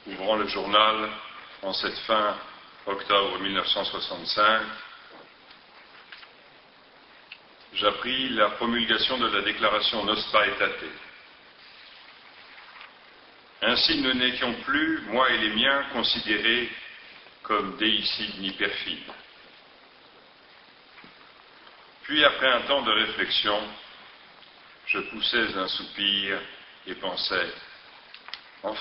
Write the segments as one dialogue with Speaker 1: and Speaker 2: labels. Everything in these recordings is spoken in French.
Speaker 1: Ouvrant le journal en cette fin octobre 1965, j'appris la promulgation de la déclaration Nostra Aetate. Ainsi, nous n'étions plus, moi et les miens, considérés comme déicides ni perfides. Puis, après un temps de réflexion, je poussais un soupir et pensais « enfin ».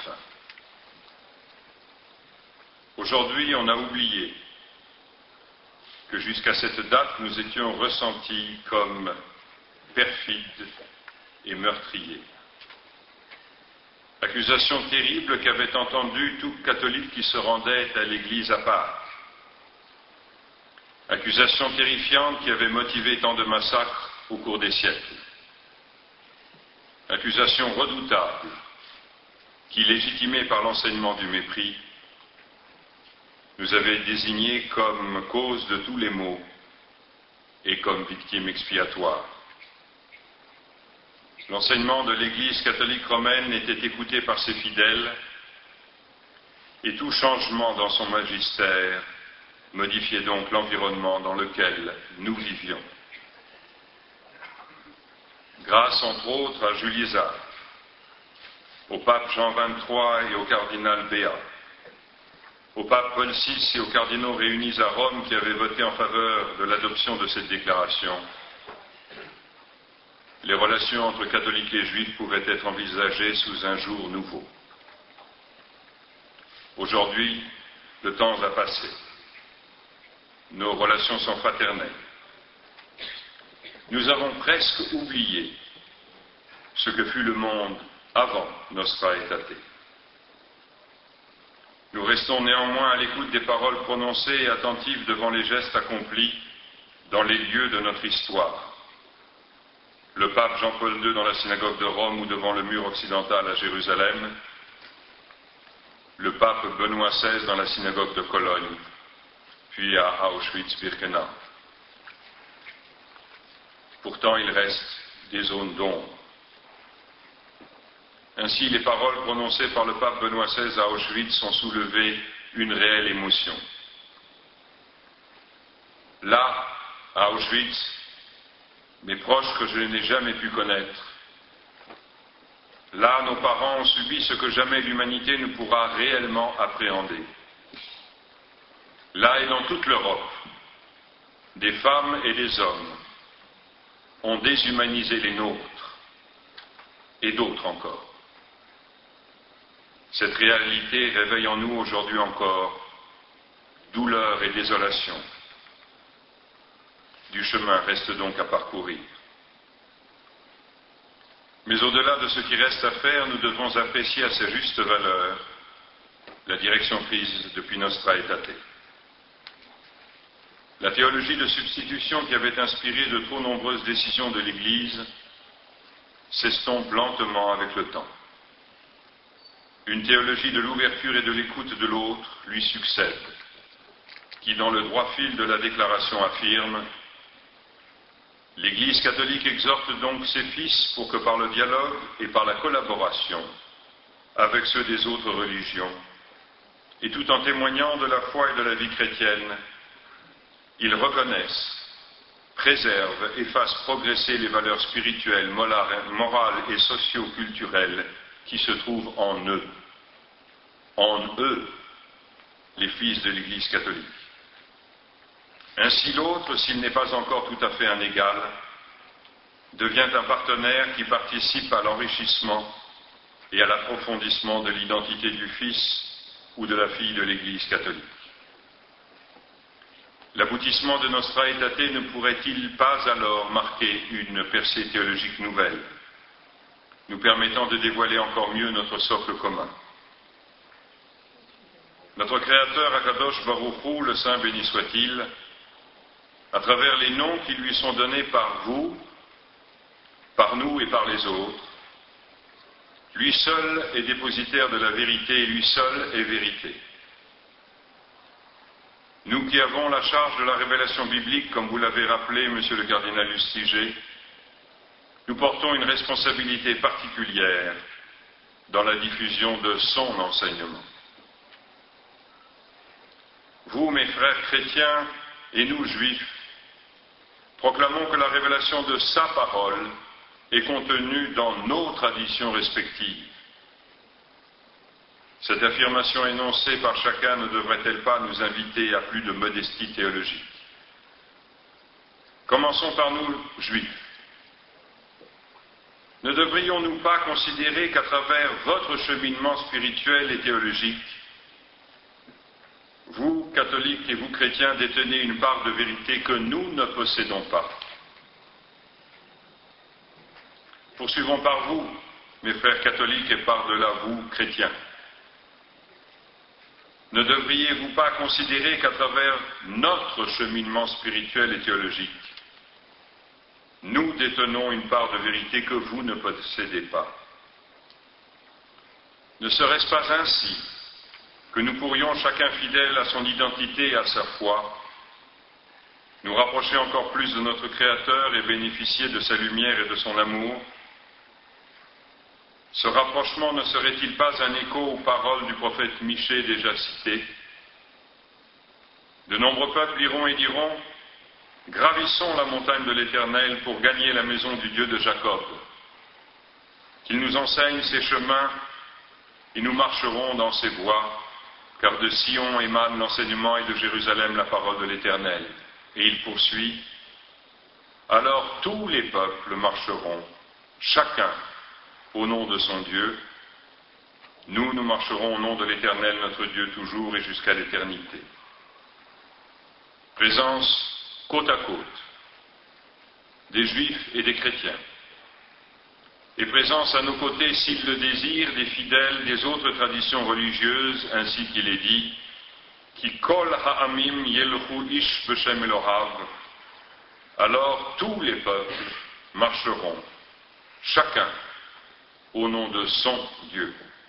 Speaker 1: Aujourd'hui, on a oublié que jusqu'à cette date, nous étions ressentis comme perfides et meurtriers. Accusation terrible qu'avait entendue tout catholique qui se rendait à l'Église à Pâques. Accusation terrifiante qui avait motivé tant de massacres au cours des siècles. Accusation redoutable qui, légitimée par l'enseignement du mépris, nous avait désignés comme cause de tous les maux et comme victimes expiatoires. L'enseignement de l'Église catholique romaine était écouté par ses fidèles et tout changement dans son magistère modifiait donc l'environnement dans lequel nous vivions. Grâce entre autres à Jules Isaac, au pape Jean XXIII et au cardinal Béat, au pape Paul VI et aux cardinaux réunis à Rome qui avaient voté en faveur de l'adoption de cette déclaration, les relations entre catholiques et juifs pouvaient être envisagées sous un jour nouveau. Aujourd'hui, le temps va passer. Nos relations sont fraternelles. Nous avons presque oublié ce que fut le monde avant Nostra Aetate. Nous restons néanmoins à l'écoute des paroles prononcées et attentifs devant les gestes accomplis dans les lieux de notre histoire. Le pape Jean-Paul II dans la synagogue de Rome ou devant le mur occidental à Jérusalem, le pape Benoît XVI dans la synagogue de Cologne, puis à Auschwitz-Birkenau. Pourtant, il reste des zones d'ombre. Ainsi, les paroles prononcées par le pape Benoît XVI à Auschwitz ont soulevé une réelle émotion. Là, à Auschwitz, mes proches que je n'ai jamais pu connaître, là, nos parents ont subi ce que jamais l'humanité ne pourra réellement appréhender. Là et dans toute l'Europe, des femmes et des hommes ont déshumanisé les nôtres, et d'autres encore. Cette réalité réveille en nous aujourd'hui encore douleur et désolation. Du chemin reste donc à parcourir. Mais au-delà de ce qui reste à faire, nous devons apprécier à sa juste valeur la direction prise depuis Nostra Aetate. La théologie de substitution qui avait inspiré de trop nombreuses décisions de l'Église s'estompe lentement avec le temps. Une théologie de l'ouverture et de l'écoute de l'autre lui succède, qui dans le droit fil de la déclaration affirme « L'Église catholique exhorte donc ses fils pour que par le dialogue et par la collaboration avec ceux des autres religions, et tout en témoignant de la foi et de la vie chrétienne, ils reconnaissent, préservent et fassent progresser les valeurs spirituelles, morales et socio-culturelles qui se trouvent en eux, les fils de l'Église catholique. Ainsi l'autre, s'il n'est pas encore tout à fait un égal, devient un partenaire qui participe à l'enrichissement et à l'approfondissement de l'identité du fils ou de la fille de l'Église catholique. L'aboutissement de Nostra Aetate ne pourrait-il pas alors marquer une percée théologique nouvelle, nous permettant de dévoiler encore mieux notre socle commun? Notre Créateur, Akadosh Baruch Hu, le Saint béni soit-il, à travers les noms qui lui sont donnés par vous, par nous et par les autres, lui seul est dépositaire de la vérité et lui seul est vérité. Nous qui avons la charge de la révélation biblique, comme vous l'avez rappelé, monsieur le cardinal Lustiger, nous portons une responsabilité particulière dans la diffusion de son enseignement. vous, mes frères chrétiens, et nous, juifs, proclamons que la révélation de sa parole est contenue dans nos traditions respectives. Cette affirmation énoncée par chacun ne devrait-elle pas nous inviter à plus de modestie théologique? Commençons par nous, juifs. Ne devrions-nous pas considérer qu'à travers votre cheminement spirituel et théologique, vous, catholiques, et vous, chrétiens, détenez une part de vérité que nous ne possédons pas? Poursuivons par vous, mes frères catholiques, et par-delà vous, chrétiens. Ne devriez-vous pas considérer qu'à travers notre cheminement spirituel et théologique, nous détenons une part de vérité que vous ne possédez pas? Ne serait-ce pas ainsi que nous pourrions, chacun fidèle à son identité et à sa foi, nous rapprocher encore plus de notre Créateur et bénéficier de sa lumière et de son amour? Ce rapprochement ne serait-il pas un écho aux paroles du prophète Michée déjà citées? De nombreux peuples iront et diront: gravissons la montagne de l'Éternel pour gagner la maison du Dieu de Jacob. Qu'il nous enseigne ses chemins et nous marcherons dans ses voies, car de Sion émane l'enseignement et de Jérusalem la parole de l'Éternel. Et il poursuit: alors tous les peuples marcheront, chacun au nom de son Dieu. Nous marcherons au nom de l'Éternel, notre Dieu, toujours et jusqu'à l'éternité. Présence côte à côte des Juifs et des chrétiens, et présence à nos côtés, s'ils le désirent, des fidèles des autres traditions religieuses, ainsi qu'il est dit: Ki kol ha'amim yelchu ish b'shem Elohav. Alors tous les peuples marcheront, chacun au nom de son Dieu.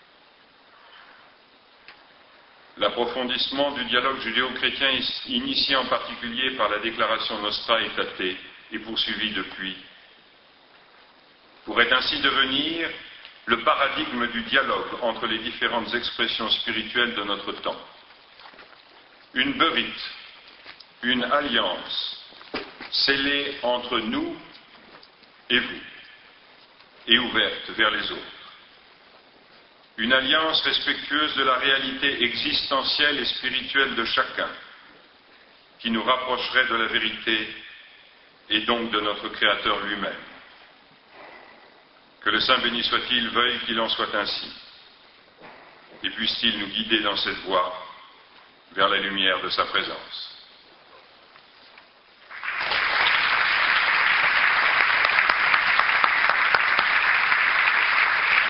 Speaker 1: L'approfondissement du dialogue judéo-chrétien, initié en particulier par la déclaration Nostra Aetate et poursuivi depuis, pourrait ainsi devenir le paradigme du dialogue entre les différentes expressions spirituelles de notre temps. Une berith, une alliance scellée entre nous et vous, et ouverte vers les autres. Une alliance respectueuse de la réalité existentielle et spirituelle de chacun, qui nous rapprocherait de la vérité et donc de notre Créateur lui-même. Que le Saint béni soit-il veuille qu'il en soit ainsi, et puisse-t-il nous guider dans cette voie vers la lumière de sa présence.